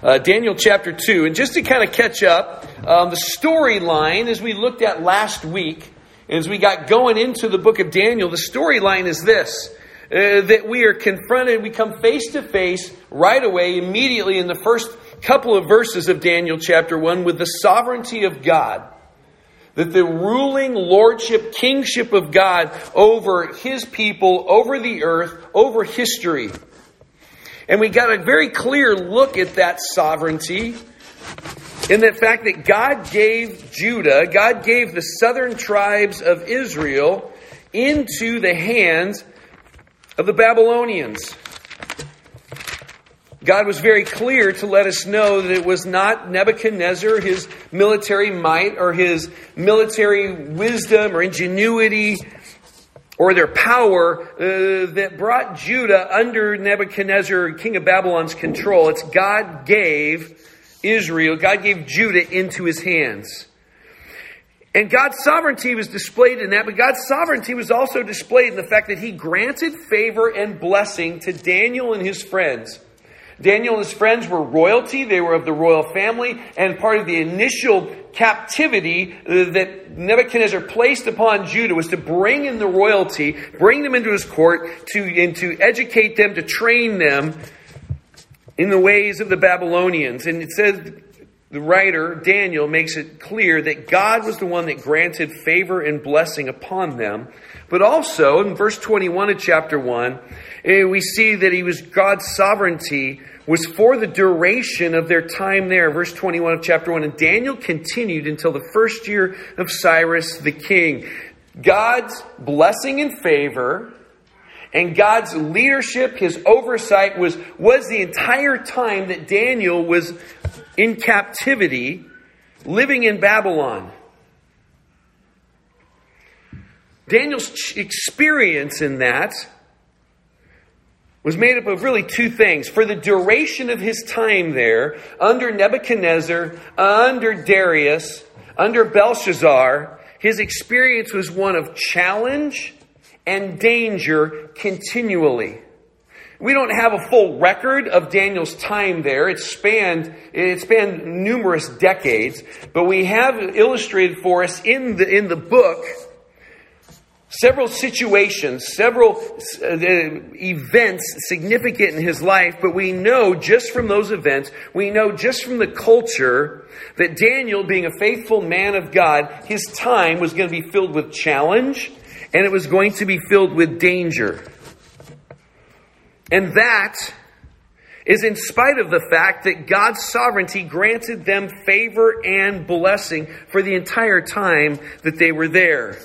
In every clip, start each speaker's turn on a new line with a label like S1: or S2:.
S1: Daniel chapter 2. And just to kind of catch up, the storyline as we looked at last week, as we got going into the book of Daniel, the storyline is this, that we are confronted, we come face to face right away, immediately in the first couple of verses of Daniel chapter 1 with the sovereignty of God. That the ruling lordship, kingship of God over His people, over the earth, over history. And we got a very clear look at that sovereignty in the fact that God gave Judah, God gave the southern tribes of Israel into the hands of the Babylonians. God was very clear to let us know that it was not Nebuchadnezzar, his military might, or his military wisdom or ingenuity, or their power that brought Judah under Nebuchadnezzar, king of Babylon's control. It's God gave Israel, God gave Judah into his hands. And God's sovereignty was displayed in that, but God's sovereignty was also displayed in the fact that He granted favor and blessing to Daniel and his friends. Daniel and his friends were royalty. They were of the royal family. And part of the initial captivity that Nebuchadnezzar placed upon Judah was to bring in the royalty, bring them into his court, to educate them, to train them in the ways of the Babylonians. And it says, the writer, Daniel, makes it clear that God was the one that granted favor and blessing upon them. But also, in verse 21 of chapter 1, we see that God's sovereignty was for the duration of their time there. Verse 21 of chapter 1, and Daniel continued until the first year of Cyrus the king. God's blessing and favor and God's leadership, His oversight was the entire time that Daniel was in captivity, living in Babylon. Daniel's experience in that was made up of really two things. For the duration of his time there, under Nebuchadnezzar, under Darius, under Belshazzar, his experience was one of challenge and danger continually. We don't have a full record of Daniel's time there. It spanned numerous decades, but we have illustrated for us in the book several situations, several events significant in his life, but we know just from those events, we know just from the culture that Daniel, being a faithful man of God, his time was going to be filled with challenge and it was going to be filled with danger. And that is in spite of the fact that God's sovereignty granted them favor and blessing for the entire time that they were there.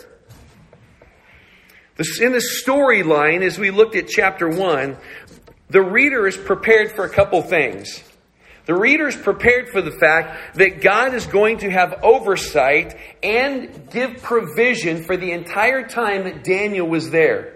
S1: In the storyline, as we looked at chapter 1, the reader is prepared for a couple things. The reader is prepared for the fact that God is going to have oversight and give provision for the entire time that Daniel was there.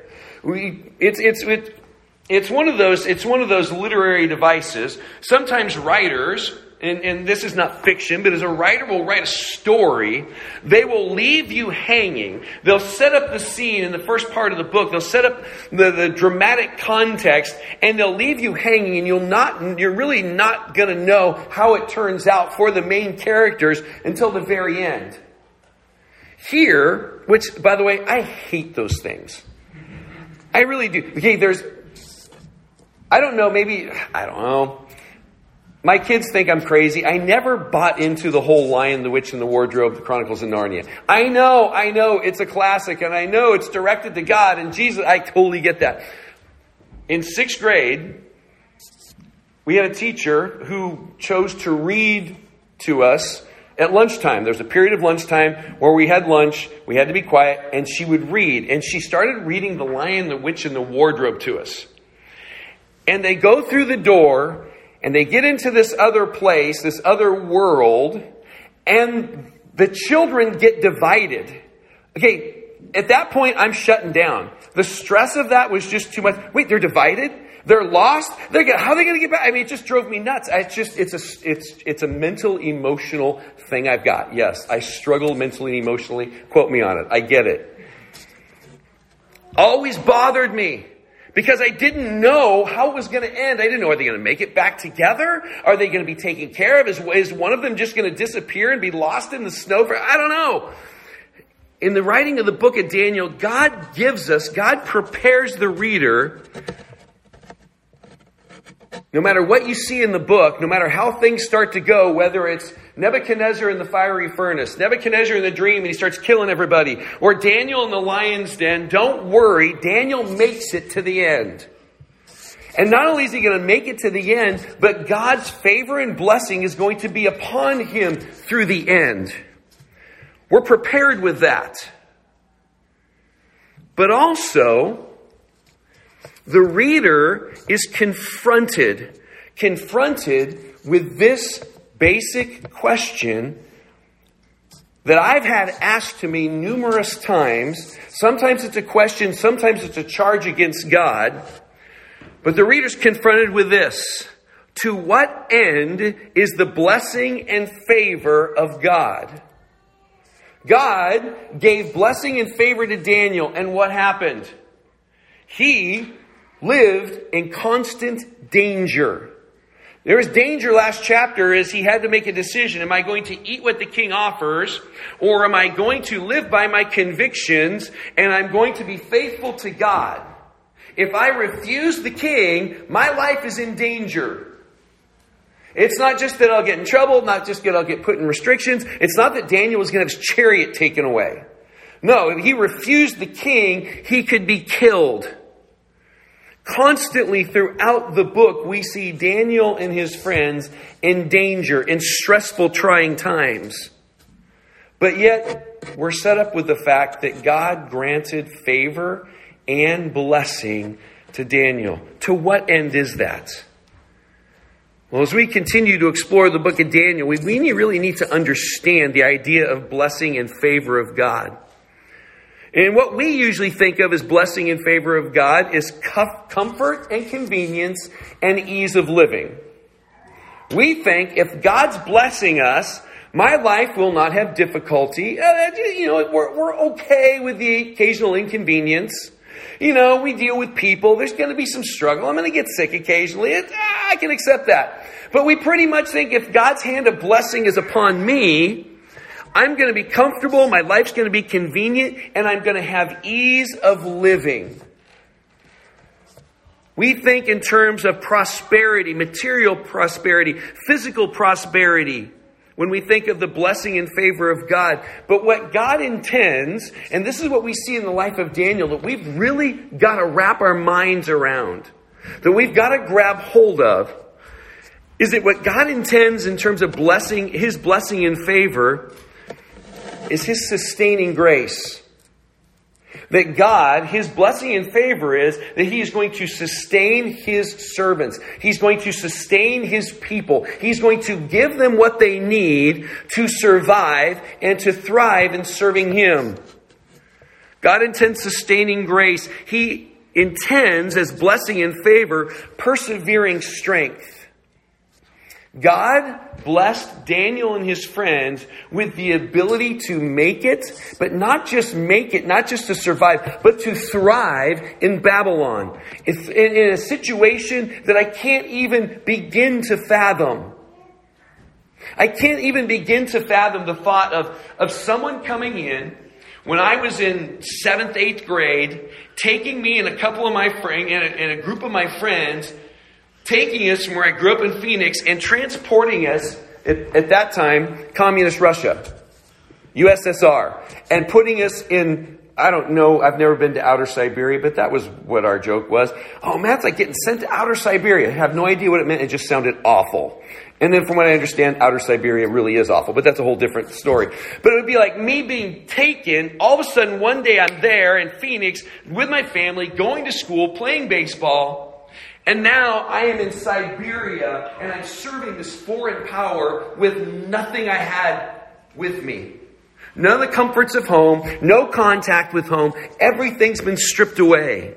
S1: It's one of those literary devices. Sometimes writers, and this is not fiction, but as a writer will write a story, they will leave you hanging. They'll set up the scene in the first part of the book. They'll set up the dramatic context, and they'll leave you hanging, and you're really not going to know how it turns out for the main characters until the very end. Here, which, by the way, I hate those things. I really do. Okay, I don't know. My kids think I'm crazy. I never bought into the whole Lion, the Witch, and the Wardrobe, the Chronicles of Narnia. I know, it's a classic, and I know it's directed to God and Jesus. I totally get that. In 6th grade, we had a teacher who chose to read to us at lunchtime. There was a period of lunchtime where we had lunch, we had to be quiet, and she would read. And she started reading The Lion, the Witch, and the Wardrobe to us. And they go through the door, and they get into this other place, this other world, and the children get divided. Okay, at that point, I'm shutting down. The stress of that was just too much. Wait, they're divided? They're lost? How are they going to get back? I mean, it just drove me nuts. It's a mental, emotional thing I've got. Yes, I struggle mentally and emotionally. Quote me on it. I get it. Always bothered me. Because I didn't know how it was going to end. I didn't know, are they going to make it back together? Are they going to be taken care of? Is one of them just going to disappear and be lost in the snow? I don't know. In the writing of the book of Daniel, God prepares the reader. No matter what you see in the book, no matter how things start to go, whether it's Nebuchadnezzar in the fiery furnace, Nebuchadnezzar in the dream and he starts killing everybody, or Daniel in the lion's den, don't worry, Daniel makes it to the end. And not only is he going to make it to the end, but God's favor and blessing is going to be upon him through the end. We're prepared with that. But also, the reader is confronted with this basic question that I've had asked to me numerous times. Sometimes it's a question, sometimes it's a charge against God. But the reader's confronted with this. To what end is the blessing and favor of God? God gave blessing and favor to Daniel, and what happened? He lived in constant danger. There was danger last chapter as he had to make a decision. Am I going to eat what the king offers, or am I going to live by my convictions and I'm going to be faithful to God? If I refuse the king, my life is in danger. It's not just that I'll get in trouble, not just that I'll get put in restrictions. It's not that Daniel was going to have his chariot taken away. No, if he refused the king, he could be killed. Constantly throughout the book, we see Daniel and his friends in danger, in stressful, trying times. But yet, we're set up with the fact that God granted favor and blessing to Daniel. To what end is that? Well, as we continue to explore the book of Daniel, we really need to understand the idea of blessing and favor of God. And what we usually think of as blessing and favor of God is comfort and convenience and ease of living. We think if God's blessing us, my life will not have difficulty. We're okay with the occasional inconvenience. We deal with people. There's going to be some struggle. I'm going to get sick occasionally. I can accept that. But we pretty much think if God's hand of blessing is upon me, I'm going to be comfortable, my life's going to be convenient, and I'm going to have ease of living. We think in terms of prosperity, material prosperity, physical prosperity, when we think of the blessing and favor of God. But what God intends, and this is what we see in the life of Daniel, that we've really got to wrap our minds around, that we've got to grab hold of, is that what God intends in terms of blessing, his blessing and favor, is his sustaining grace. That God, his blessing and favor is that he is going to sustain his servants. He's going to sustain his people. He's going to give them what they need to survive and to thrive in serving him. God intends sustaining grace. He intends, as blessing and favor, persevering strength. God blessed Daniel and his friends with the ability to make it, but not just make it, not just to survive, but to thrive in Babylon. In a situation that I can't even begin to fathom. I can't even begin to fathom the thought of someone coming in when I was in 7th, 8th grade, taking me and a couple of my friends, and a group of my friends, taking us from where I grew up in Phoenix and transporting us, at that time, Communist Russia, USSR, and putting us in, I don't know, I've never been to outer Siberia, but that was what our joke was. Oh man, it's like getting sent to outer Siberia. I have no idea what it meant. It just sounded awful. And then from what I understand, outer Siberia really is awful, but that's a whole different story. But it would be like me being taken, all of a sudden one day I'm there in Phoenix with my family, going to school, playing baseball, and now I am in Siberia and I'm serving this foreign power with nothing I had with me. None of the comforts of home, no contact with home. Everything's been stripped away.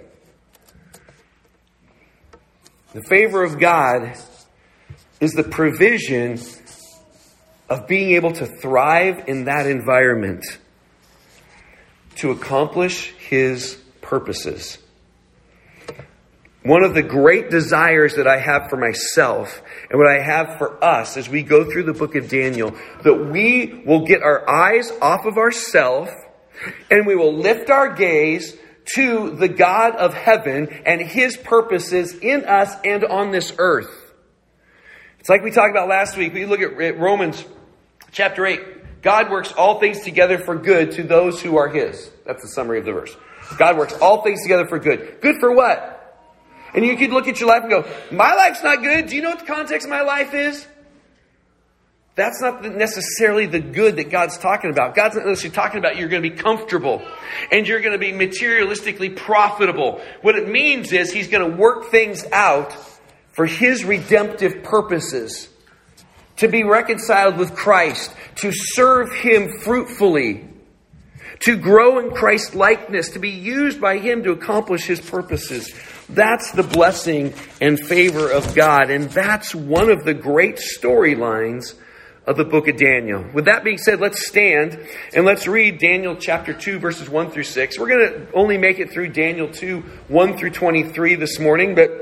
S1: The favor of God is the provision of being able to thrive in that environment to accomplish his purposes. one of the great desires that I have for myself and what I have for us as we go through the book of Daniel, that we will get our eyes off of ourselves and we will lift our gaze to the God of heaven and His purposes in us and on this earth. It's like we talked about last week. We look at Romans chapter 8. God works all things together for good to those who are His. That's the summary of the verse. God works all things together for good. Good for what? And you could look at your life and go, my life's not good. Do you know what the context of my life is? That's not necessarily the good that God's talking about. God's not necessarily talking about you're going to be comfortable and you're going to be materialistically profitable. What it means is He's going to work things out for His redemptive purposes. To be reconciled with Christ. To serve Him fruitfully. To grow in Christ's likeness. To be used by Him to accomplish His purposes. That's the blessing and favor of God. And that's one of the great storylines of the book of Daniel. With that being said, let's stand and let's read Daniel chapter 2, verses 1 through 6. We're going to only make it through Daniel 2, 1 through 23 this morning, but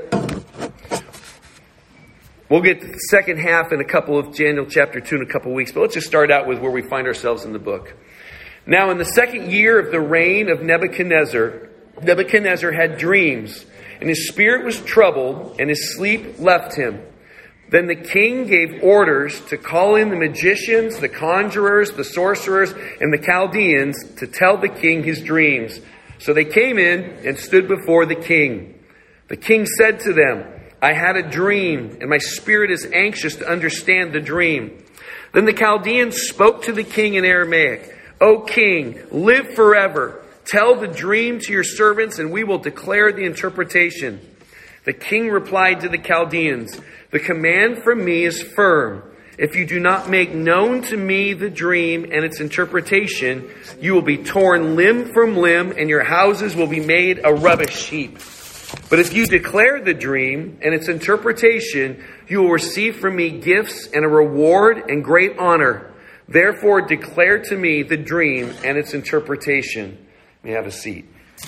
S1: we'll get to the second half in a couple of Daniel chapter 2 in a couple of weeks. But let's just start out with where we find ourselves in the book. Now, in the second year of the reign of Nebuchadnezzar, Nebuchadnezzar had dreams, and his spirit was troubled, and his sleep left him. Then the king gave orders to call in the magicians, the conjurers, the sorcerers, and the Chaldeans to tell the king his dreams. So they came in and stood before the king. The king said to them, I had a dream, and my spirit is anxious to understand the dream. Then the Chaldeans spoke to the king in Aramaic, O king, live forever. Tell the dream to your servants, and we will declare the interpretation. The king replied to the Chaldeans, the command from me is firm. If you do not make known to me the dream and its interpretation, you will be torn limb from limb, and your houses will be made a rubbish heap. But if you declare the dream and its interpretation, you will receive from me gifts and a reward and great honor. Therefore, declare to me the dream and its interpretation. You may have a seat.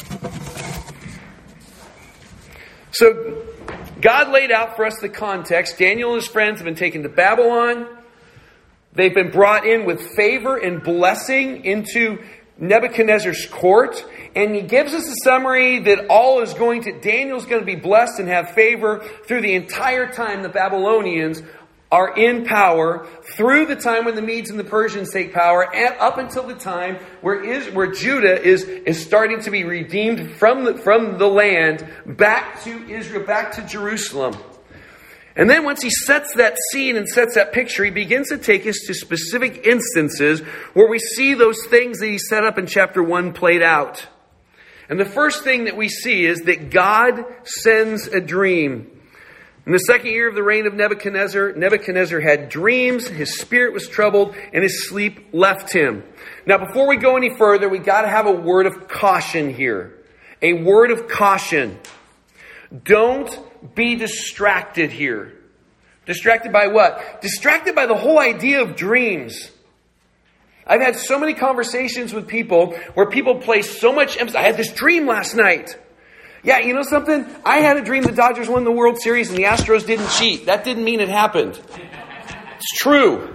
S1: So, God laid out for us the context. Daniel and his friends have been taken to Babylon. They've been brought in with favor and blessing into Nebuchadnezzar's court. And he gives us a summary that Daniel's going to be blessed and have favor through the entire time the Babylonians are in power, through the time when the Medes and the Persians take power, and up until the time where Judah is starting to be redeemed from the land back to Israel, back to Jerusalem. And then once he sets that scene and sets that picture, he begins to take us to specific instances where we see those things that he set up in chapter 1 played out. And the first thing that we see is that God sends a dream. In the second year of the reign of Nebuchadnezzar, Nebuchadnezzar had dreams, his spirit was troubled, and his sleep left him. Now, before we go any further, we got to have a word of caution here. A word of caution. Don't be distracted here. Distracted by what? Distracted by the whole idea of dreams. I've had so many conversations with people where people place so much emphasis. I had this dream last night. Yeah, you know something? I had a dream the Dodgers won the World Series and the Astros didn't cheat. That didn't mean it happened. It's true.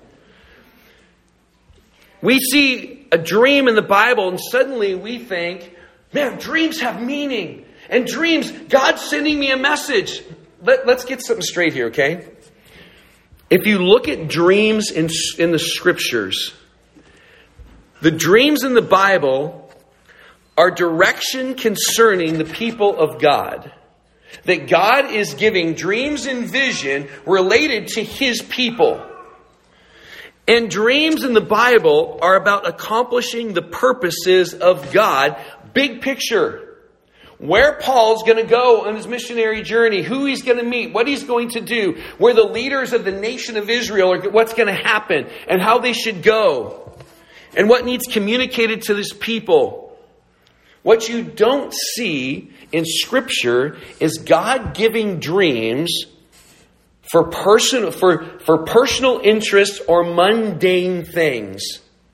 S1: We see a dream in the Bible and suddenly we think, man, dreams have meaning. And dreams, God's sending me a message. Let's get something straight here, okay? If you look at dreams in the Scriptures, the dreams in the Bible are direction concerning the people of God. That God is giving dreams and vision related to His people. And dreams in the Bible are about accomplishing the purposes of God. Big picture. Where Paul's going to go on his missionary journey, who he's going to meet, what he's going to do, where the leaders of the nation of Israel are, what's going to happen, and how they should go, and what needs communicated to this people. What you don't see in Scripture is God giving dreams for personal interest or mundane things.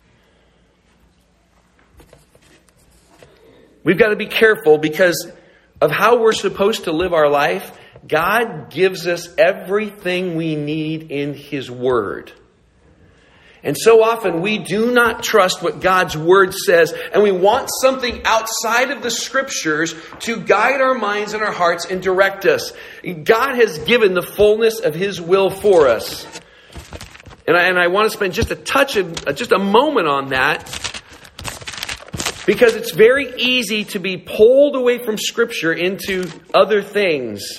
S1: We've got to be careful because of how we're supposed to live our life, God gives us everything we need in His Word. And so often we do not trust what God's Word says, and we want something outside of the Scriptures to guide our minds and our hearts and direct us. God has given the fullness of His will for us. And I want to spend just a moment on that, because it's very easy to be pulled away from Scripture into other things.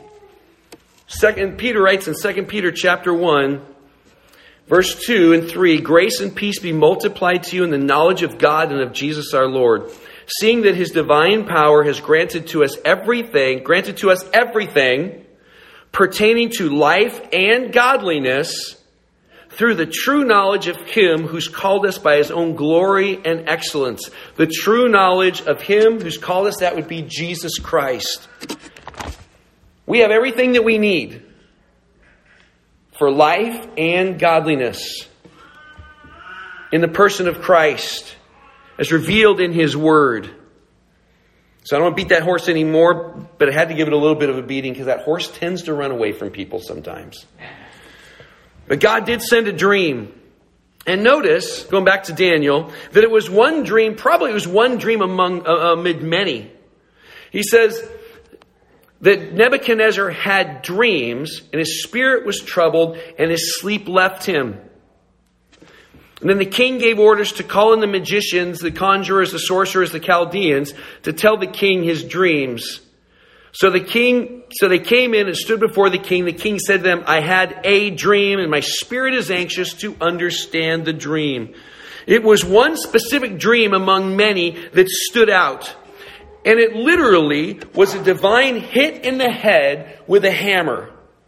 S1: Peter writes in 2 Peter chapter 1, verse 2 and 3, "Grace and peace be multiplied to you in the knowledge of God and of Jesus our Lord, seeing that His divine power has granted to us everything pertaining to life and godliness through the true knowledge of Him who's called us by His own glory and excellence." The true knowledge of Him who's called us, that would be Jesus Christ. We have everything that we need for life and godliness in the person of Christ, as revealed in His Word. So I don't want to beat that horse anymore, but I had to give it a little bit of a beating because that horse tends to run away from people sometimes. But God did send a dream. And notice, going back to Daniel, that it was one dream, probably it was one dream amid many. He says that Nebuchadnezzar had dreams, and his spirit was troubled, and his sleep left him. And then the king gave orders to call in the magicians, the conjurers, the sorcerers, the Chaldeans, to tell the king his dreams. So they came in and stood before the king. The king said to them, "I had a dream, and my spirit is anxious to understand the dream." It was one specific dream among many that stood out. And it literally was a divine hit in the head with a hammer.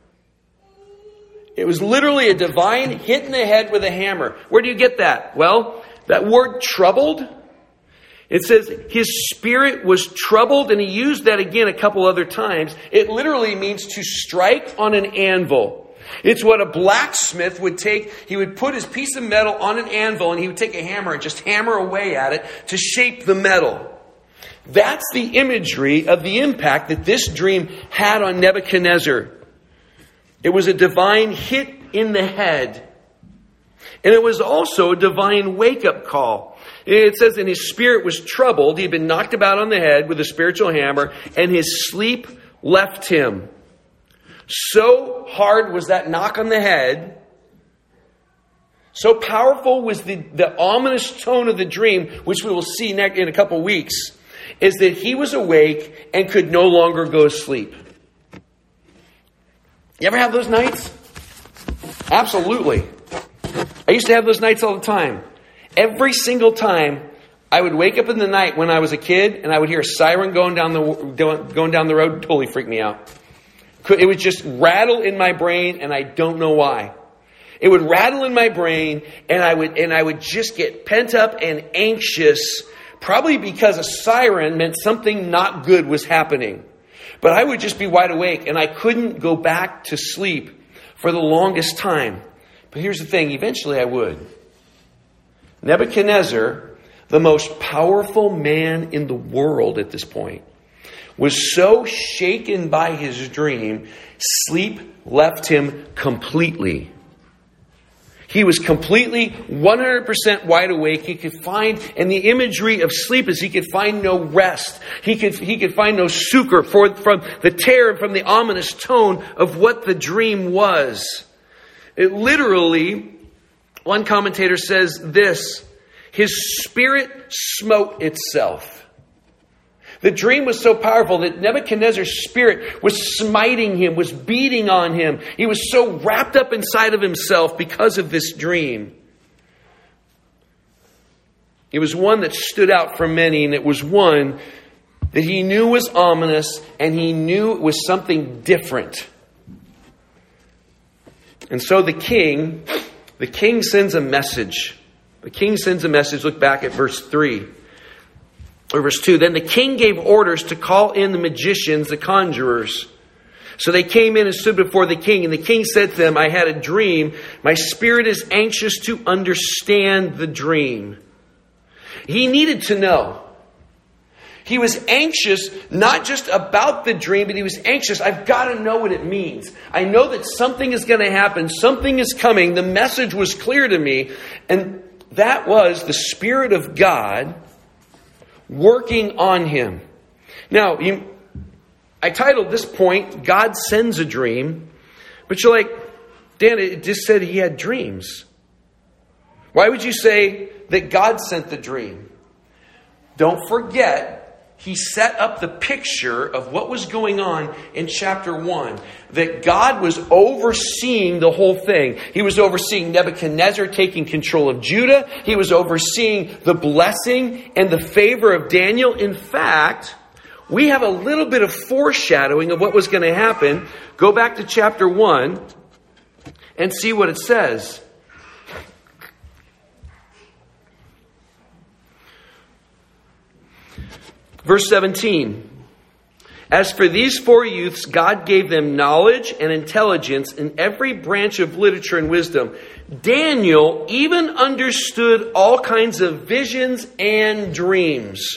S1: It was literally a divine hit in the head with a hammer. Where do you get that? Well, that word troubled, it says his spirit was troubled, and he used that again a couple other times. It literally means to strike on an anvil. It's what a blacksmith would take. He would put his piece of metal on an anvil, and he would take a hammer and just hammer away at it to shape the metal. That's the imagery of the impact that this dream had on Nebuchadnezzar. It was a divine hit in the head. And it was also a divine wake-up call. It says, and his spirit was troubled. He had been knocked about on the head with a spiritual hammer, and his sleep left him. So hard was that knock on the head. So powerful was the ominous tone of the dream, which we will see in a couple weeks, is that he was awake and could no longer go to sleep. You ever have those nights? Absolutely. I used to have those nights all the time. Every single time I would wake up in the night when I was a kid and I would hear a siren going down the road, totally freaked me out. It would just rattle in my brain, and I don't know why. It would rattle in my brain, and I would just get pent up and anxious, probably because a siren meant something not good was happening. But I would just be wide awake, and I couldn't go back to sleep for the longest time. But here's the thing, eventually I would. Nebuchadnezzar, the most powerful man in the world at this point, was so shaken by his dream, sleep left him completely. He was completely 100% wide awake. He could find, and the imagery of sleep is he could find no rest. He could find no succor from the terror and from the ominous tone of what the dream was. It literally, one commentator says this, his spirit smote itself. The dream was so powerful that Nebuchadnezzar's spirit was smiting him, was beating on him. He was so wrapped up inside of himself because of this dream. It was one that stood out for many, and it was one that he knew was ominous, and he knew it was something different. And so the king sends a message. The king sends a message. Look back at verse 3. Or verse 2, then the king gave orders to call in the magicians, the conjurers. So they came in and stood before the king. And the king said to them, I had a dream. My spirit is anxious to understand the dream. He needed to know. He was anxious, not just about the dream, but he was anxious. I've got to know what it means. I know that something is going to happen. Something is coming. The message was clear to me. And that was the Spirit of God working on him. Now, I titled this point, God Sends a Dream. But you're like, Dan, it just said he had dreams. Why would you say that God sent the dream? Don't forget, he set up the picture of what was going on in chapter 1. That God was overseeing the whole thing. He was overseeing Nebuchadnezzar taking control of Judah. He was overseeing the blessing and the favor of Daniel. In fact, we have a little bit of foreshadowing of what was going to happen. Go back to chapter 1 and see what it says. Verse 17, as for these 4 youths, God gave them knowledge and intelligence in every branch of literature and wisdom. Daniel even understood all kinds of visions and dreams.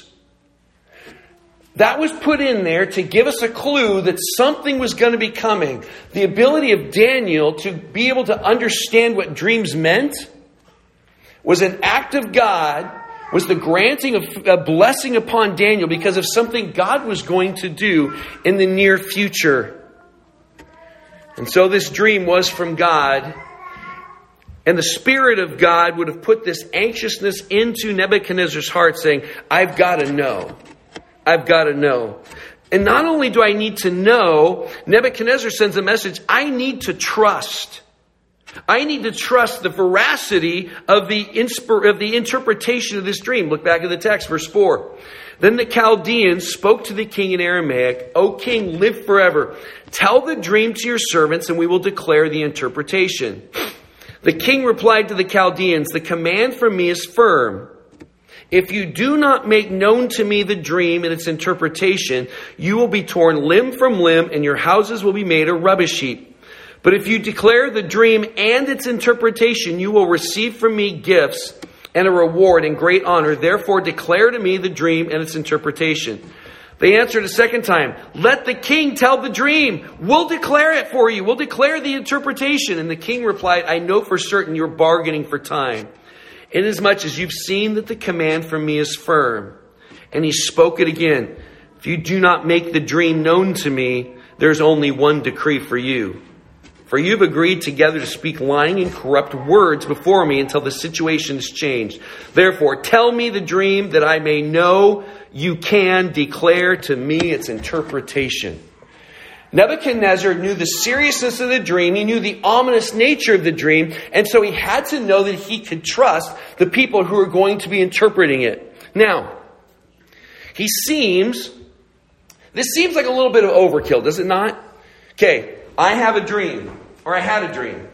S1: That was put in there to give us a clue that something was going to be coming. The ability of Daniel to be able to understand what dreams meant was an act of God, was the granting of a blessing upon Daniel because of something God was going to do in the near future. And so this dream was from God. And the Spirit of God would have put this anxiousness into Nebuchadnezzar's heart, saying, I've got to know. I've got to know. And not only do I need to know, Nebuchadnezzar sends a message, I need to trust. I need to trust the veracity of the interpretation of this dream. Look back at the text, verse 4. Then the Chaldeans spoke to the king in Aramaic, O king, live forever. Tell the dream to your servants and we will declare the interpretation. The king replied to the Chaldeans, the command from me is firm. If you do not make known to me the dream and its interpretation, you will be torn limb from limb and your houses will be made a rubbish heap. But if you declare the dream and its interpretation, you will receive from me gifts and a reward and great honor. Therefore, declare to me the dream and its interpretation. They answered a second time, let the king tell the dream. We'll declare it for you. We'll declare the interpretation. And the king replied, I know for certain you're bargaining for time, inasmuch as you've seen that the command from me is firm. And he spoke it again. If you do not make the dream known to me, there's only one decree for you. For you've agreed together to speak lying and corrupt words before me until the situation is changed. Therefore, tell me the dream that I may know you can declare to me its interpretation. Nebuchadnezzar knew the seriousness of the dream. He knew the ominous nature of the dream. And so he had to know that he could trust the people who are going to be interpreting it. Now, this seems like a little bit of overkill, does it not? Okay. I have a dream, or I had a dream.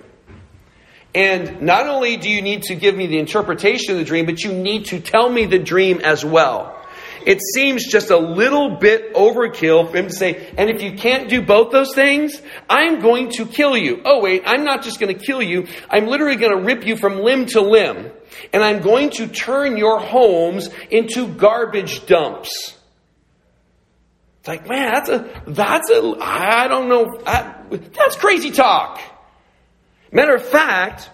S1: And not only do you need to give me the interpretation of the dream, but you need to tell me the dream as well. It seems just a little bit overkill for him to say, and if you can't do both those things, I'm going to kill you. Oh wait, I'm not just going to kill you. I'm literally going to rip you from limb to limb. And I'm going to turn your homes into garbage dumps. It's like, man, I don't know, that's crazy talk. Matter of fact,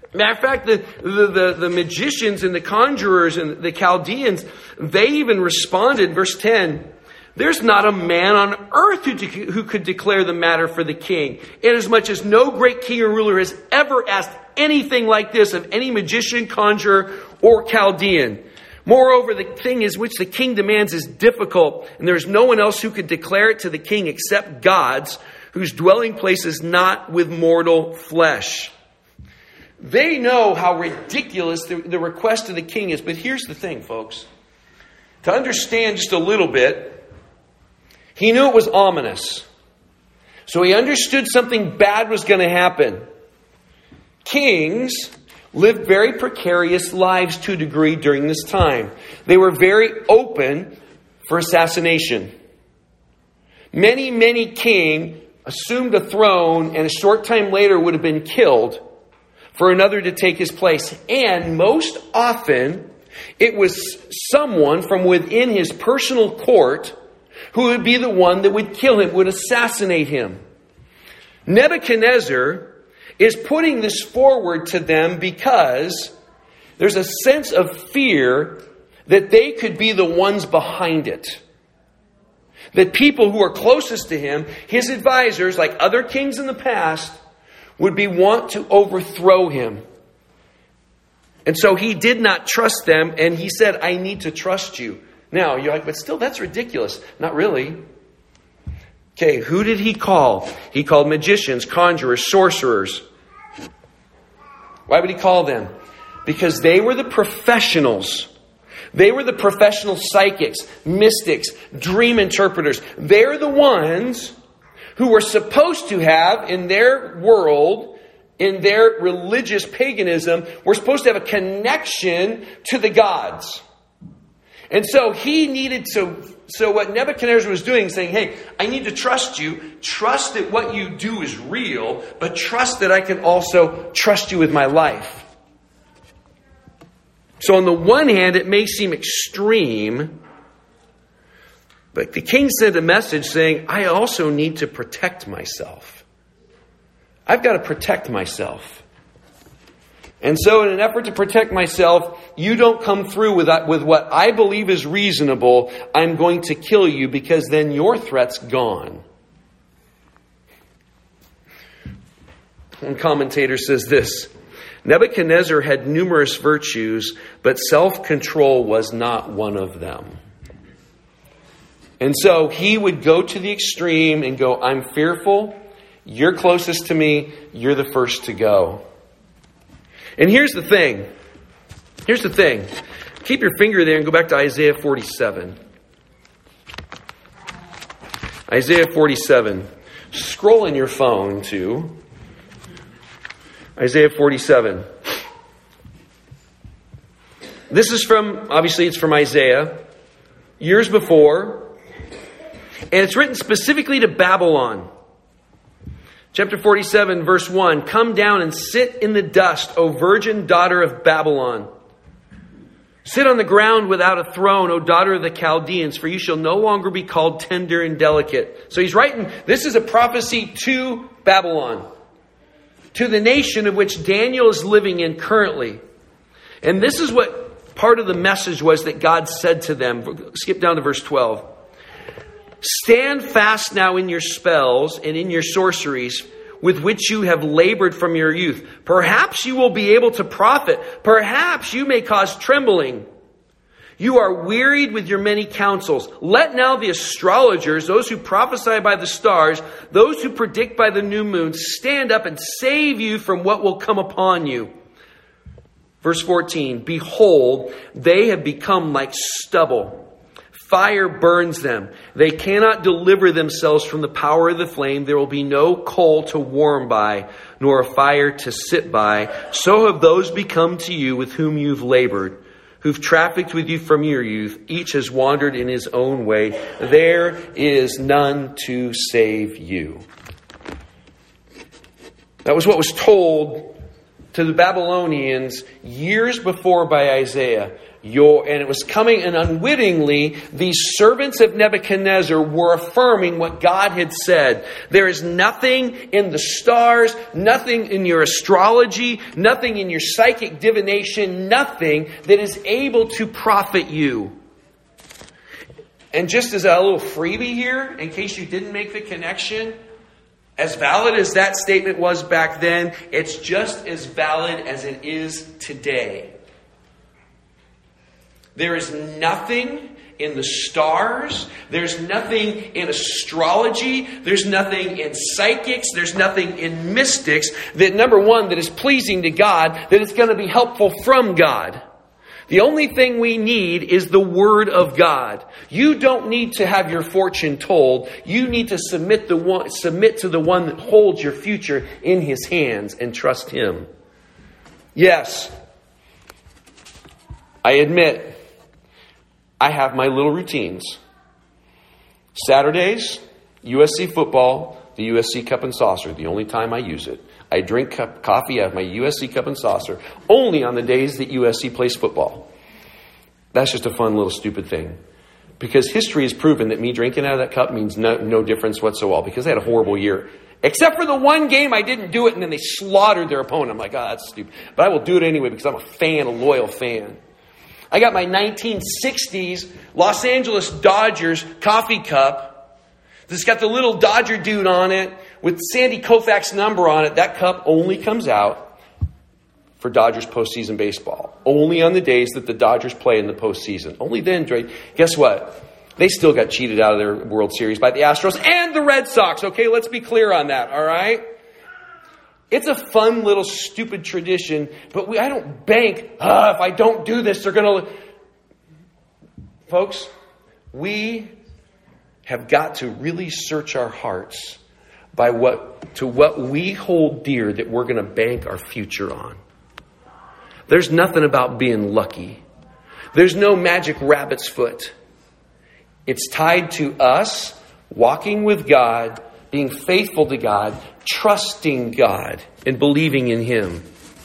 S1: the magicians and the conjurers and the Chaldeans, they even responded, verse 10, there's not a man on earth who could declare the matter for the king, inasmuch as no great king or ruler has ever asked anything like this of any magician, conjurer, or Chaldean. Moreover, the thing is which the king demands is difficult, and there's no one else who could declare it to the king except God's, whose dwelling place is not with mortal flesh. They know how ridiculous the request of the king is. But here's the thing, folks. To understand just a little bit, he knew it was ominous. So he understood something bad was going to happen. Kings lived very precarious lives to a degree during this time. They were very open for assassination. Many king assumed a throne and a short time later would have been killed for another to take his place. And most often, It was someone from within his personal court who would be the one that would kill him, would assassinate him. Nebuchadnezzar is putting this forward to them because there's a sense of fear that they could be the ones behind it. That people who are closest to him, his advisors, like other kings in the past, would want to overthrow him. And so he did not trust them, and he said, I need to trust you. Now, you're like, but still, that's ridiculous. Not really. Okay, who did he call? He called magicians, conjurers, sorcerers. Why would he call them? Because they were the professionals. They were the professional psychics, mystics, dream interpreters. They're the ones who were supposed to have, in their world, in their religious paganism, were supposed to have a connection to the gods. And so he needed to... So what Nebuchadnezzar was doing, saying, hey, I need to trust you. Trust that what you do is real, but trust that I can also trust you with my life. So on the one hand, it may seem extreme, but the king sent a message saying, I also need to protect myself. I've got to protect myself. And so in an effort to protect myself, you don't come through with what I believe is reasonable, I'm going to kill you because then your threat's gone. One commentator says this, Nebuchadnezzar had numerous virtues, but self-control was not one of them. And so he would go to the extreme and go, I'm fearful, you're closest to me, you're the first to go. And here's the thing. Keep your finger there and go back to Isaiah 47. Isaiah 47. Scroll in your phone to Isaiah 47. This is obviously it's from Isaiah, years before. And it's written specifically to Babylon. Chapter 47, verse 1. Come down and sit in the dust, O virgin daughter of Babylon. Sit on the ground without a throne, O daughter of the Chaldeans, for you shall no longer be called tender and delicate. So he's writing, this is a prophecy to Babylon, to the nation of which Daniel is living in currently. And this is what part of the message was that God said to them. Skip down to verse 12. Stand fast now in your spells and in your sorceries with which you have labored from your youth. Perhaps you will be able to profit. Perhaps you may cause trembling. You are wearied with your many counsels. Let now the astrologers, those who prophesy by the stars, those who predict by the new moon, stand up and save you from what will come upon you. Verse 14, behold, they have become like stubble. Fire burns them. They cannot deliver themselves from the power of the flame. There will be no coal to warm by, nor a fire to sit by. So have those become to you with whom you've labored, who've trafficked with you from your youth. Each has wandered in his own way. There is none to save you. That was what was told to the Babylonians years before by Isaiah. And it was coming, and unwittingly, these servants of Nebuchadnezzar were affirming what God had said. There is nothing in the stars, nothing in your astrology, nothing in your psychic divination, nothing that is able to profit you. And just as a little freebie here, in case you didn't make the connection, as valid as that statement was back then, it's just as valid as it is today. There is nothing in the stars. There's nothing in astrology. There's nothing in psychics. There's nothing in mystics that, number one, that is pleasing to God, that is going to be helpful from God. The only thing we need is the Word of God. You don't need to have your fortune told. You need to submit to the one that holds your future in His hands and trust Him. Yes, I admit, I have my little routines. Saturdays, USC football, the USC cup and saucer, the only time I use it. I drink coffee out of my USC cup and saucer only on the days that USC plays football. That's just a fun little stupid thing. Because history has proven that me drinking out of that cup means no difference whatsoever. Because they had a horrible year. Except for the one game I didn't do it and then they slaughtered their opponent. I'm like, that's stupid. But I will do it anyway because I'm a loyal fan. I got my 1960s Los Angeles Dodgers coffee cup. It's got the little Dodger dude on it with Sandy Koufax's number on it. That cup only comes out for Dodgers postseason baseball. Only on the days that the Dodgers play in the postseason. Only then, Dre. Guess what? They still got cheated out of their World Series by the Astros and the Red Sox. Okay, let's be clear on that, all right? It's a fun little stupid tradition, but I don't bank, if I don't do this, they're going to... Folks, we have got to really search our hearts by what we hold dear that we're going to bank our future on. There's nothing about being lucky. There's no magic rabbit's foot. It's tied to us walking with God, being faithful to God, trusting God, and believing in Him.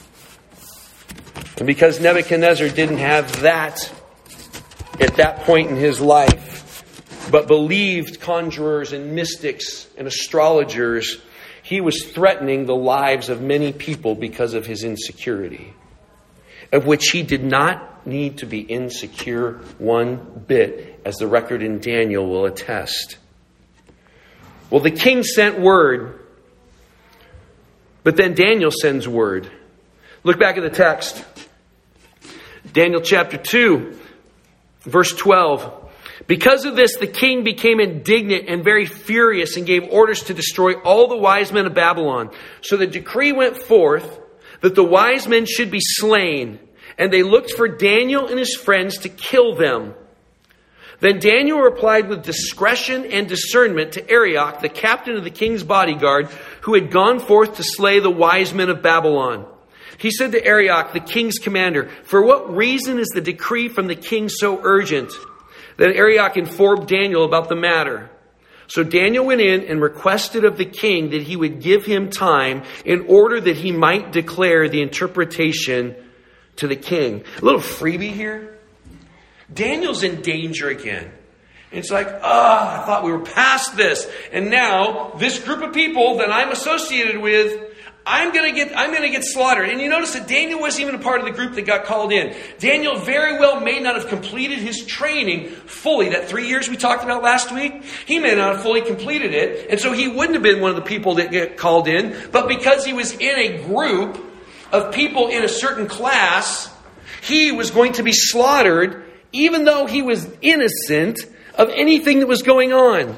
S1: And because Nebuchadnezzar didn't have that at that point in his life, but believed conjurers and mystics and astrologers, he was threatening the lives of many people because of his insecurity, of which he did not need to be insecure one bit, as the record in Daniel will attest. Well, the king sent word, but then Daniel sends word. Look back at the text. Daniel chapter 2, verse 12. Because of this, the king became indignant and very furious and gave orders to destroy all the wise men of Babylon. So the decree went forth that the wise men should be slain, and they looked for Daniel and his friends to kill them. Then Daniel replied with discretion and discernment to Arioch, the captain of the king's bodyguard, who had gone forth to slay the wise men of Babylon. He said to Arioch, the king's commander, "For what reason is the decree from the king so urgent?" Then Arioch informed Daniel about the matter. So Daniel went in and requested of the king that he would give him time in order that he might declare the interpretation to the king. A little freebie here. Daniel's in danger again. It's like, I thought we were past this. And now this group of people that I'm associated with, I'm going to get slaughtered. And you notice that Daniel wasn't even a part of the group that got called in. Daniel very well may not have completed his training fully. That 3 years we talked about last week, he may not have fully completed it. And so he wouldn't have been one of the people that get called in. But because he was in a group of people in a certain class, he was going to be slaughtered, even though he was innocent of anything that was going on.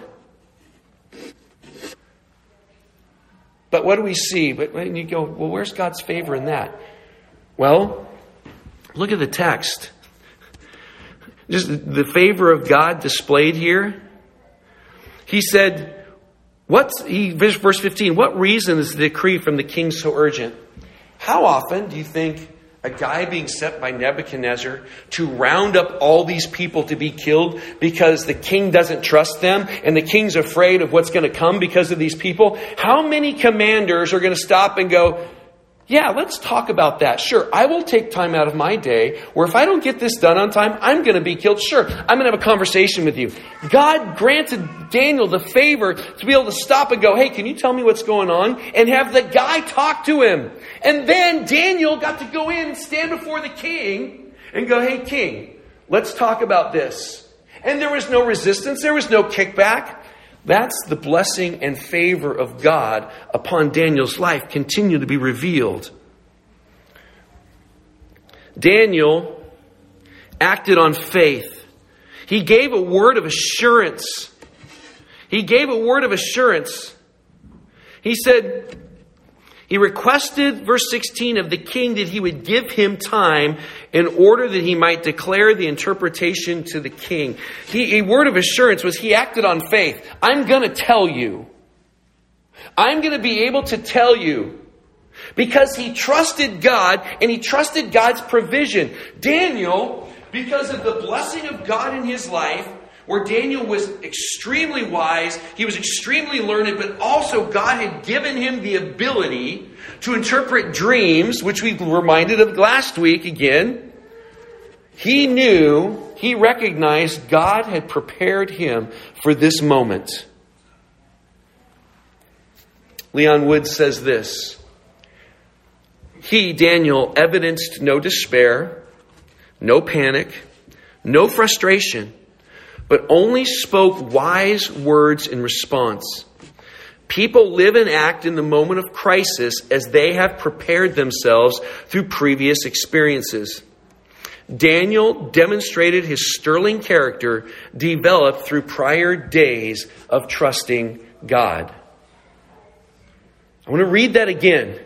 S1: But what do we see? But when you go, well, where's God's favor in that? Well, look at the text. Just the favor of God displayed here. He said, verse 15, what reason is the decree from the king so urgent? How often do you think a guy being sent by Nebuchadnezzar to round up all these people to be killed because the king doesn't trust them and the king's afraid of what's going to come because of these people? How many commanders are going to stop and go, yeah, let's talk about that. Sure, I will take time out of my day where if I don't get this done on time, I'm going to be killed. Sure, I'm going to have a conversation with you. God granted Daniel the favor to be able to stop and go, hey, can you tell me what's going on? And have the guy talk to him. And then Daniel got to go in and stand before the king and go, hey, king, let's talk about this. And there was no resistance. There was no kickback. That's the blessing and favor of God upon Daniel's life continue to be revealed. Daniel acted on faith. He gave a word of assurance. He said, he requested, verse 16, of the king that he would give him time in order that he might declare the interpretation to the king. A word of assurance was he acted on faith. I'm going to tell you. I'm going to be able to tell you. Because he trusted God and he trusted God's provision. Daniel, because of the blessing of God in his life, where Daniel was extremely wise, he was extremely learned, but also God had given him the ability to interpret dreams, which we were reminded of last week again. He knew, he recognized God had prepared him for this moment. Leon Wood says this: he, Daniel, evidenced no despair, no panic, no frustration, but only spoke wise words in response. People live and act in the moment of crisis as they have prepared themselves through previous experiences. Daniel demonstrated his sterling character developed through prior days of trusting God. I want to read that again.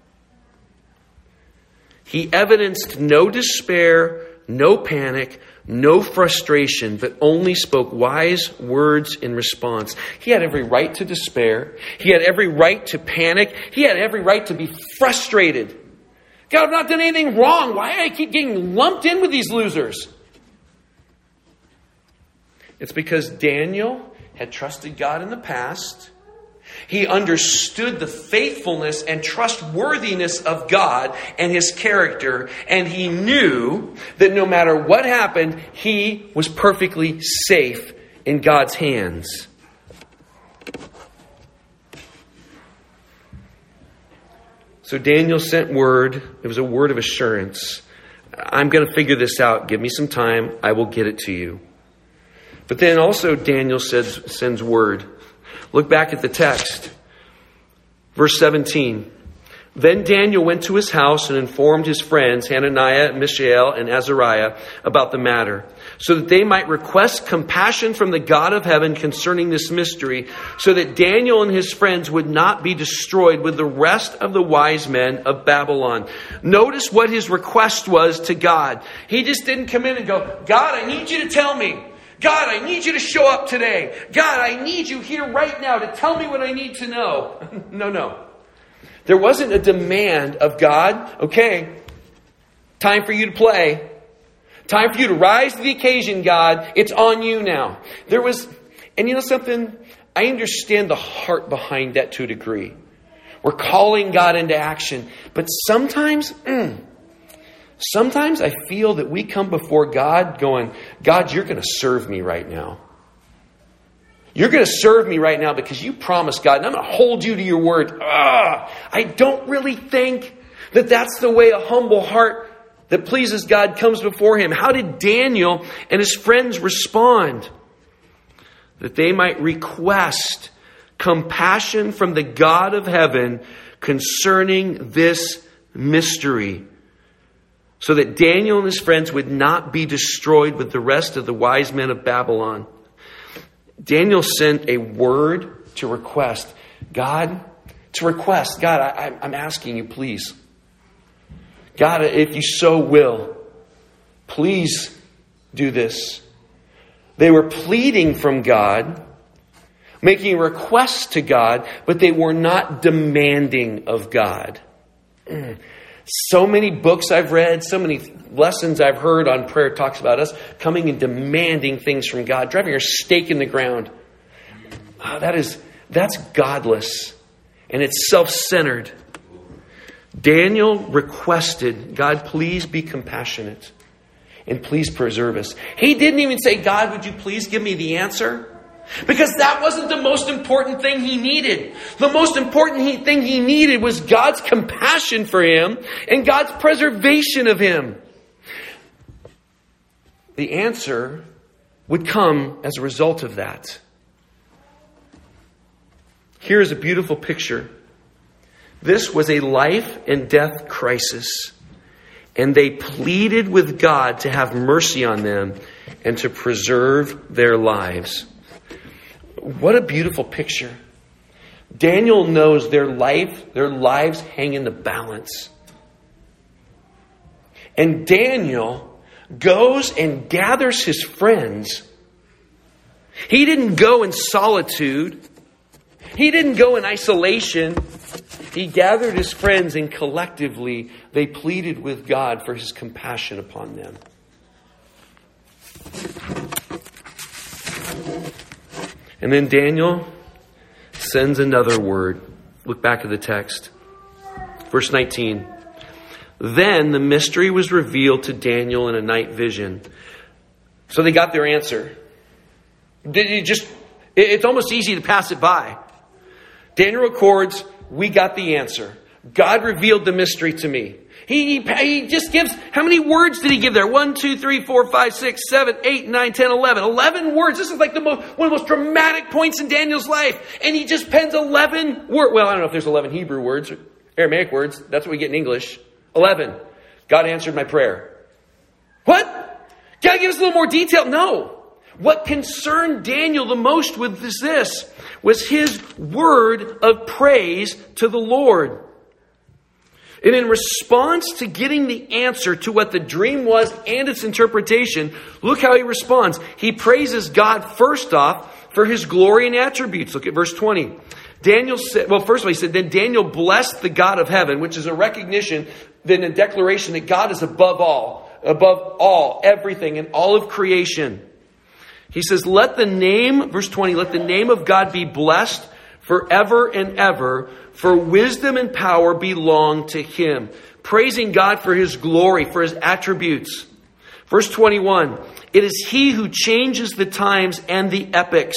S1: He evidenced no despair, no panic, no frustration, but only spoke wise words in response. He had every right to despair. He had every right to panic. He had every right to be frustrated. God, I've not done anything wrong. Why do I keep getting lumped in with these losers? It's because Daniel had trusted God in the past. He understood the faithfulness and trustworthiness of God and his character, and he knew that no matter what happened, he was perfectly safe in God's hands. So Daniel sent word. It was a word of assurance. I'm going to figure this out. Give me some time. I will get it to you. But then also Daniel sends word. Look back at the text. Verse 17. Then Daniel went to his house and informed his friends, Hananiah, Mishael, and Azariah, about the matter, so that they might request compassion from the God of heaven concerning this mystery, so that Daniel and his friends would not be destroyed with the rest of the wise men of Babylon. Notice what his request was to God. He just didn't come in and go, God, I need you to tell me. God, I need you to show up today. God, I need you here right now to tell me what I need to know. No. There wasn't a demand of God, okay, time for you to play. Time for you to rise to the occasion, God. It's on you now. There was, and you know something? I understand the heart behind that to a degree. We're calling God into action. But sometimes I feel that we come before God going, God, you're going to serve me right now. You're going to serve me right now because you promised, God, and I'm going to hold you to your word. I don't really think that that's the way a humble heart that pleases God comes before him. How did Daniel and his friends respond? That they might request compassion from the God of heaven concerning this mystery, so that Daniel and his friends would not be destroyed with the rest of the wise men of Babylon. Daniel sent a word to request. God, I'm asking you, please. God, if you so will, please do this. They were pleading from God, making requests to God, but they were not demanding of God. So many books I've read, so many lessons I've heard on prayer talks about us coming and demanding things from God, driving our stake in the ground. That's godless, and it's self-centered. Daniel requested, God, please be compassionate and please preserve us. He didn't even say, God, would you please give me the answer? Because that wasn't the most important thing he needed. The most important thing he needed was God's compassion for him and God's preservation of him. The answer would come as a result of that. Here is a beautiful picture. This was a life and death crisis, and they pleaded with God to have mercy on them and to preserve their lives. What a beautiful picture. Daniel knows their lives hang in the balance. And Daniel goes and gathers his friends. He didn't go in solitude. He didn't go in isolation. He gathered his friends, and collectively they pleaded with God for his compassion upon them. And then Daniel sends another word. Look back at the text. Verse 19. Then the mystery was revealed to Daniel in a night vision. So they got their answer. It's almost easy to pass it by. Daniel records, we got the answer. God revealed the mystery to me. He just gives, how many words did he give there? 1, 2, 3, 4, 5, 6, 7, 8, 9, 10, 11. 11 words. This is like one of the most dramatic points in Daniel's life. And he just pens 11 words. Well, I don't know if there's 11 Hebrew words, Aramaic words. That's what we get in English. 11. God answered my prayer. What? God, give us a little more detail. No. What concerned Daniel the most was his word of praise to the Lord. And in response to getting the answer to what the dream was and its interpretation, look how he responds. He praises God first off for his glory and attributes. Look at verse 20. Daniel said, well, first of all, he said, then Daniel blessed the God of heaven, which is a recognition, then a declaration that God is above all, everything, and all of creation. He says, verse 20, let the name of God be blessed forever and ever, for wisdom and power belong to him. Praising God for his glory, for his attributes. Verse 21, it is he who changes the times and the epochs.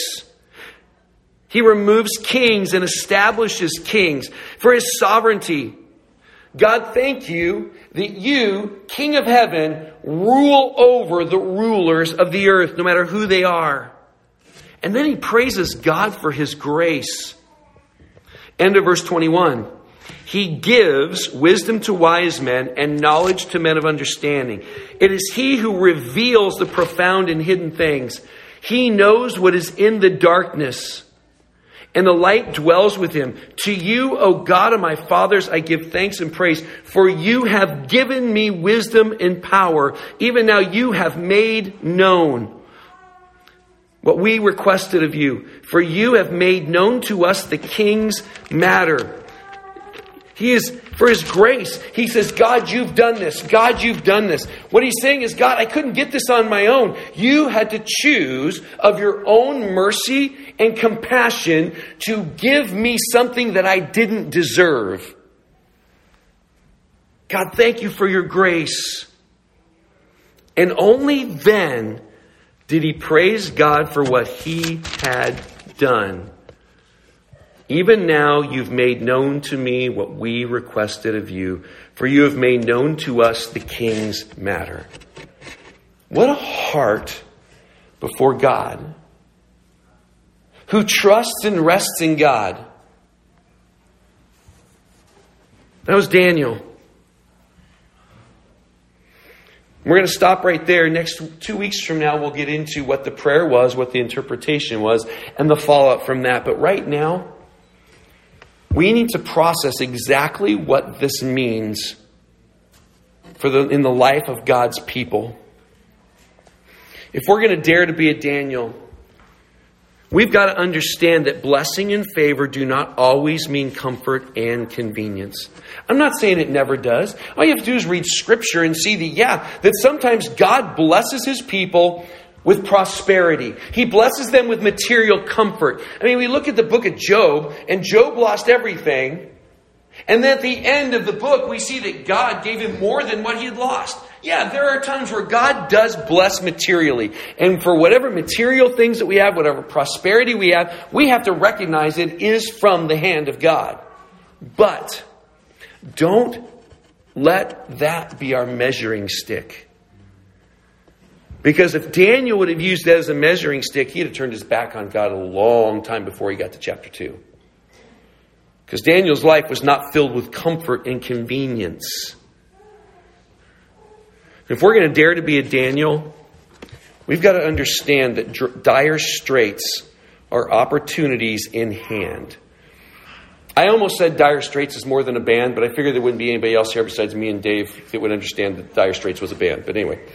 S1: He removes kings and establishes kings for his sovereignty. God, thank you that you, King of heaven, rule over the rulers of the earth, no matter who they are. And then he praises God for his grace. End of verse 21. He gives wisdom to wise men and knowledge to men of understanding. It is he who reveals the profound and hidden things. He knows what is in the darkness, and the light dwells with him. To you, O God of my fathers, I give thanks and praise, for you have given me wisdom and power. Even now you have made known what we requested of you, for you have made known to us the king's matter. He is, for his grace, he says, God, you've done this. God, you've done this. What he's saying is, God, I couldn't get this on my own. You had to choose of your own mercy and compassion to give me something that I didn't deserve. God, thank you for your grace. And only then did he praise God for what he had done. Even now you've made known to me what we requested of you, for you have made known to us the king's matter. What a heart before God, who trusts and rests in God. That was Daniel. We're going to stop right there. Next 2 weeks from now, we'll get into what the prayer was, what the interpretation was, and the fallout from that. But right now, we need to process exactly what this means in the life of God's people. If we're going to dare to be a Daniel, we've got to understand that blessing and favor do not always mean comfort and convenience. I'm not saying it never does. All you have to do is read Scripture and see that sometimes God blesses his people with prosperity. He blesses them with material comfort. I mean, we look at the book of Job, and Job lost everything. And then at the end of the book, we see that God gave him more than what he had lost. Yeah, there are times where God does bless materially. And for whatever material things that we have, whatever prosperity we have to recognize it is from the hand of God. But don't let that be our measuring stick. Because if Daniel would have used that as a measuring stick, he'd have turned his back on God a long time before he got to chapter 2. Because Daniel's life was not filled with comfort and convenience. If we're going to dare to be a Daniel, we've got to understand that dire straits are opportunities in hand. I almost said Dire Straits is more than a band, but I figured there wouldn't be anybody else here besides me and Dave that would understand that Dire Straits was a band. But anyway,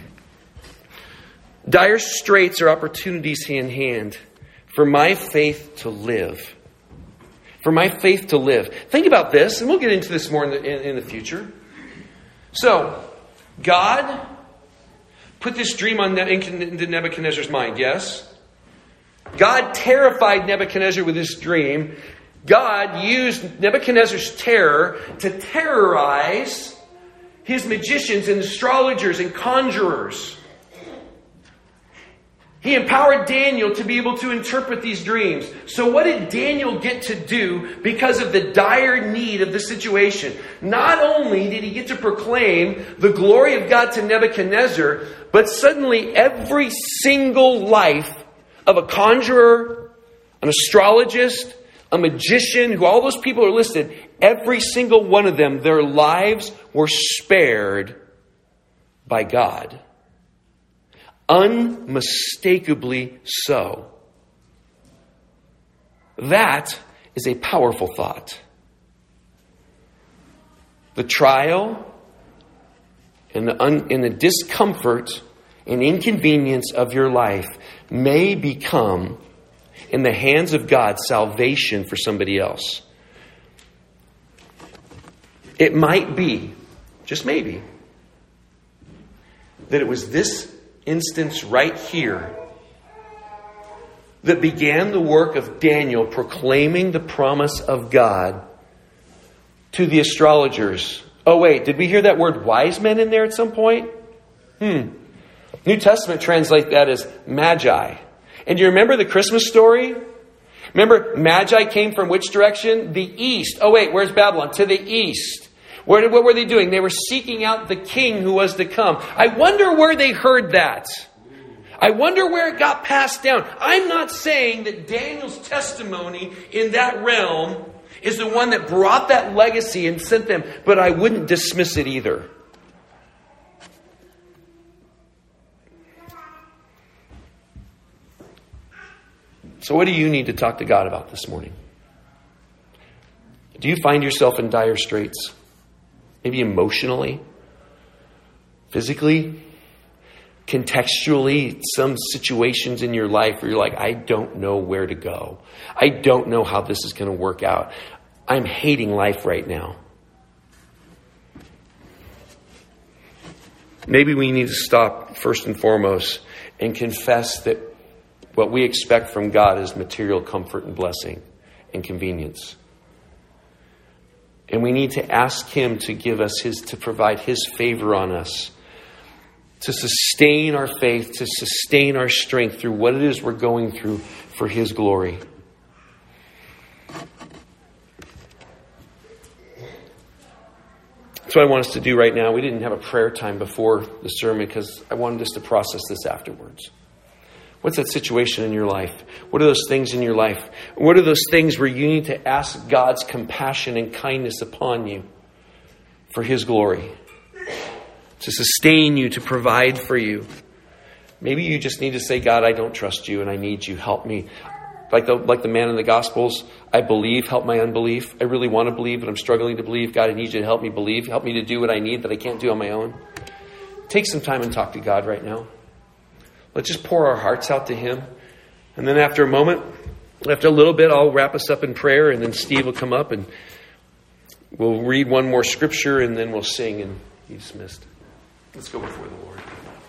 S1: dire straits are opportunities in hand for my faith to live. For my faith to live. Think about this, and we'll get into this more in the future. So, God put this dream into Nebuchadnezzar's mind, yes? God terrified Nebuchadnezzar with this dream. God used Nebuchadnezzar's terror to terrorize his magicians and astrologers and conjurers. He empowered Daniel to be able to interpret these dreams. So what did Daniel get to do because of the dire need of the situation? Not only did he get to proclaim the glory of God to Nebuchadnezzar, but suddenly every single life of a conjurer, an astrologist, a magician, who all those people are listed, every single one of them, their lives were spared by God. Unmistakably so. That is a powerful thought. The trial and the discomfort and inconvenience of your life may become, in the hands of God, salvation for somebody else. It might be, just maybe, that it was this instance right here that began the work of Daniel proclaiming the promise of God to the astrologers. Oh wait, did we hear that word wise men in there at some point? New Testament translates that as magi. And do you remember the Christmas story? Remember, magi came from which direction? The east. Oh wait, where's Babylon? To the east. What were they doing? They were seeking out the king who was to come. I wonder where they heard that. I wonder where it got passed down. I'm not saying that Daniel's testimony in that realm is the one that brought that legacy and sent them, but I wouldn't dismiss it either. So what do you need to talk to God about this morning? Do you find yourself in dire straits? Maybe emotionally, physically, contextually, some situations in your life where you're like, I don't know where to go. I don't know how this is going to work out. I'm hating life right now. Maybe we need to stop first and foremost and confess that what we expect from God is material comfort and blessing and convenience. And we need to ask Him to give us to provide His favor on us, to sustain our faith, to sustain our strength through what it is we're going through for His glory. That's what I want us to do right now. We didn't have a prayer time before the sermon because I wanted us to process this afterwards. What's that situation in your life? What are those things in your life? What are those things where you need to ask God's compassion and kindness upon you for His glory? To sustain you, to provide for you. Maybe you just need to say, God, I don't trust you and I need you. Help me. Like the man in the Gospels, I believe, help my unbelief. I really want to believe, but I'm struggling to believe. God, I need you to help me believe. Help me to do what I need that I can't do on my own. Take some time and talk to God right now. Let's just pour our hearts out to Him. And then after a moment, after a little bit, I'll wrap us up in prayer. And then Steve will come up and we'll read one more scripture and then we'll sing and be dismissed. Let's go before the Lord.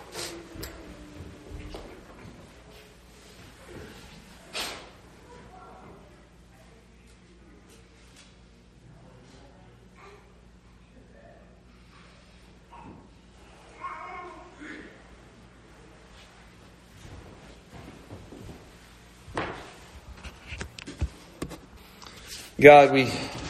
S1: God, we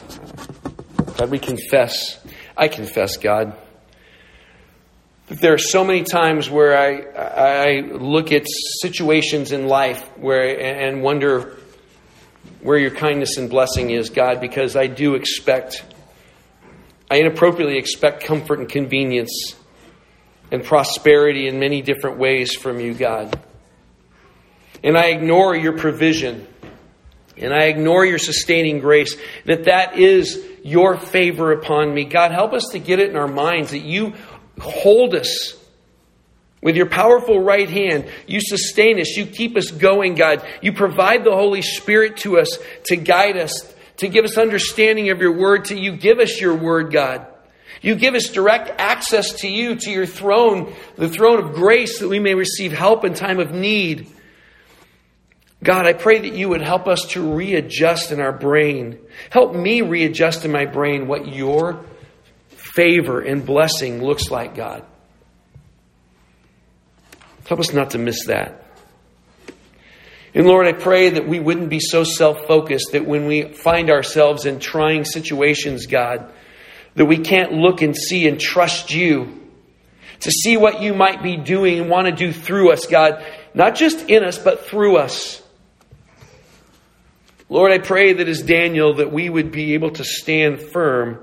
S1: confess. I confess, God, that there are so many times where I look at situations in life and wonder where your kindness and blessing is, God, because I inappropriately expect comfort and convenience and prosperity in many different ways from you, God. And I ignore your provision. And I ignore your sustaining grace, that is your favor upon me. God, help us to get it in our minds that you hold us with your powerful right hand. You sustain us. You keep us going, God. You provide the Holy Spirit to us to guide us, to give us understanding of your word. You give us your word, God. You give us direct access to you, to your throne, the throne of grace, that we may receive help in time of need. God, I pray that you would help us to readjust in our brain. Help me readjust in my brain what your favor and blessing looks like, God. Help us not to miss that. And Lord, I pray that we wouldn't be so self-focused that when we find ourselves in trying situations, God, that we can't look and see and trust you to see what you might be doing and want to do through us, God. Not just in us, but through us. Lord, I pray that as Daniel, that we would be able to stand firm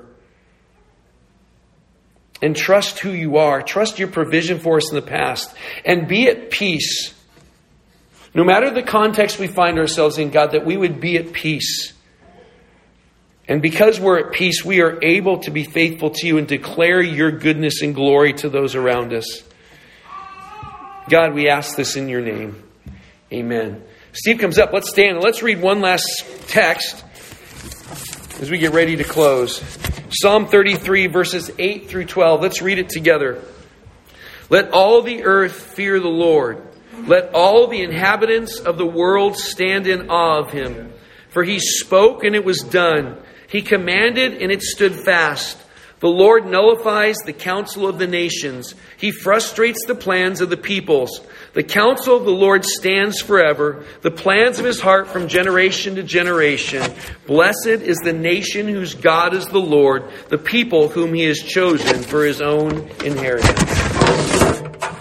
S1: and trust who you are. Trust your provision for us in the past. And be at peace. No matter the context we find ourselves in, God, that we would be at peace. And because we're at peace, we are able to be faithful to you and declare your goodness and glory to those around us. God, we ask this in your name. Amen. Steve comes up. Let's stand and let's read one last text as we get ready to close. Psalm 33, verses 8 through 12. Let's read it together. Let all the earth fear the Lord. Let all the inhabitants of the world stand in awe of him. For he spoke and it was done. He commanded and it stood fast. The Lord nullifies the counsel of the nations. He frustrates the plans of the peoples. The counsel of the Lord stands forever, the plans of his heart from generation to generation. Blessed is the nation whose God is the Lord, the people whom he has chosen for his own inheritance.